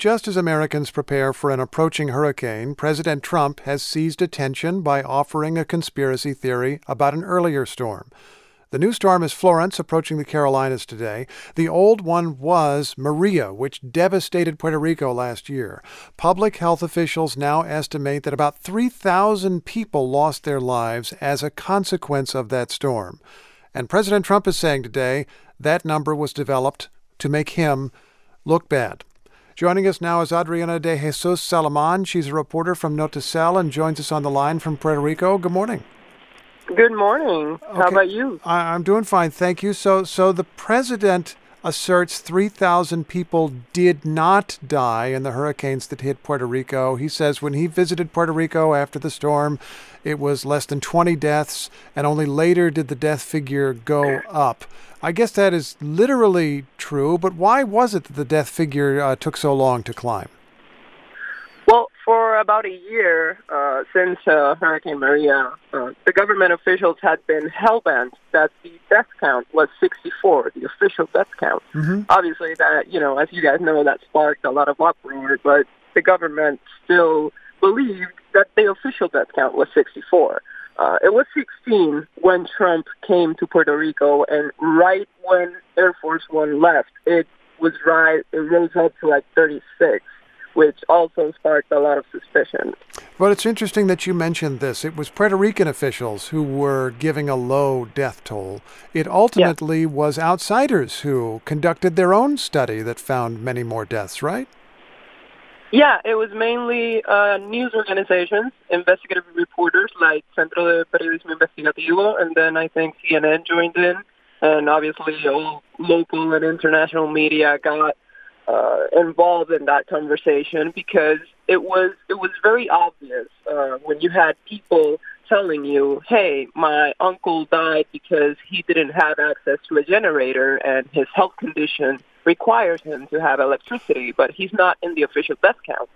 just as Americans prepare for an approaching hurricane, President Trump has seized attention by offering a conspiracy theory about an earlier storm. The new storm is Florence, approaching the Carolinas today. The old one was Maria, which devastated Puerto Rico last year. Public health officials now estimate that about 3,000 people lost their lives as a consequence of that storm. And President Trump is saying today that number was developed to make him look bad. Joining us now is Adriana de Jesus Salaman. She's a reporter from Noticel and joins us on the line from Puerto Rico. Good morning. Good morning. Okay. How about you? I'm doing fine, thank you. So the president asserts 3,000 people did not die in the hurricanes that hit Puerto Rico. He says when he visited Puerto Rico after the storm, it was less than 20 deaths, and only later did the death figure go up. I guess that is literally true, but why was it that the death figure took so long to climb? Well, for about a year since Hurricane Maria, the government officials had been hell-bent that the death count was 64, the official death count. Mm-hmm. Obviously, that, as you guys know, that sparked a lot of uproar, but the government still believed that the official death count was 64. It was 16 when Trump came to Puerto Rico, and right when Air Force One left, it rose up to like 36. Which also sparked a lot of suspicion. But it's interesting that you mentioned this. It was Puerto Rican officials who were giving a low death toll. It ultimately was outsiders who conducted their own study that found many more deaths, right? Yeah, it was mainly news organizations, investigative reporters like Centro de Periodismo Investigativo, and then I think CNN joined in, and obviously all local and international media got involved in that conversation because it was very obvious when you had people telling you, hey, my uncle died because he didn't have access to a generator and his health condition requires him to have electricity, but he's not in the official death count.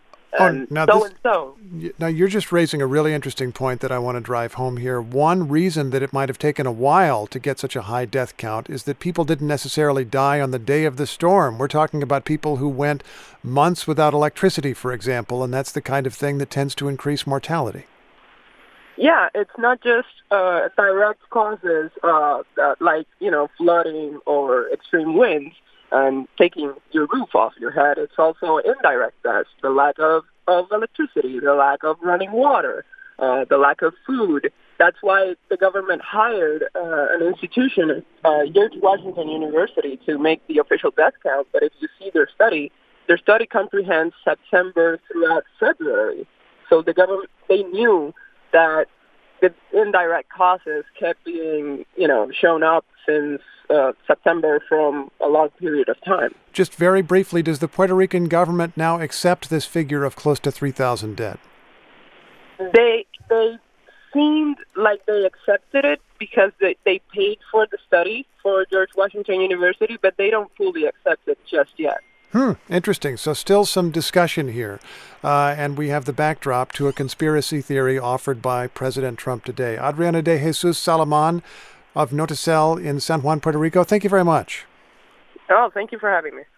Now, you're just raising a really interesting point that I want to drive home here. One reason that it might have taken a while to get such a high death count is that people didn't necessarily die on the day of the storm. We're talking about people who went months without electricity, for example, and that's the kind of thing that tends to increase mortality. Yeah, it's not just direct causes like, flooding or extreme winds and taking your roof off your head. It's also indirect deaths, the lack of electricity, the lack of running water, the lack of food. That's why the government hired an institution, George Washington University, to make the official death count. But if you see their study comprehends September throughout February. So the government, they knew that the indirect causes kept being, shown up since September from a long period of time. Just very briefly, does the Puerto Rican government now accept this figure of close to 3,000 dead? They seemed like they accepted it because they paid for the study for George Washington University, but they don't fully accept it just yet. Interesting. So still some discussion here. And we have the backdrop to a conspiracy theory offered by President Trump today. Adriana de Jesus Salaman of Noticel in San Juan, Puerto Rico. Thank you very much. Oh, thank you for having me.